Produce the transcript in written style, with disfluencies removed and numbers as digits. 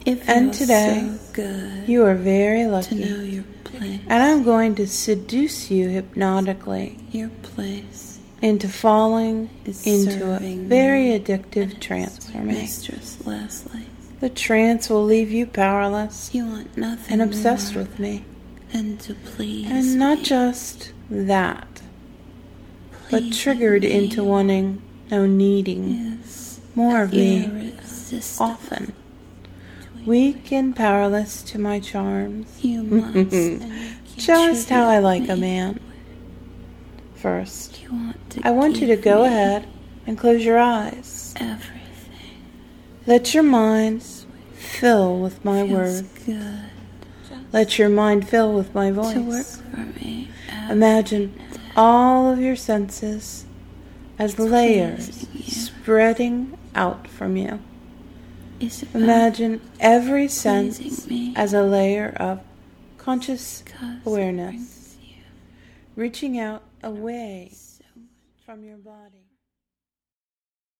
It And feels today, so good you are very to lucky. know your place. And I'm going to seduce you hypnotically Your place into falling is into a serving very me. addictive trance for me. Mistress Leslie, The trance will leave you powerless you want nothing and obsessed more with me. than to please And not me. just that, but Pleasing triggered me into wanting, needing is more of me irresistible. often. Weak and powerless to my charms. You must and you can't Just how I tribute like a me. man. First, You want to I want you to give go me ahead and close your eyes. everything. Let your mind fill with my Feels words. good Let your mind fill with my to work voice. for me. Imagine all of your senses as layers you. spreading out from you. Is about Imagine every sense pleasing me as a layer of conscious 'cause it awareness, brings you reaching out away so from your body.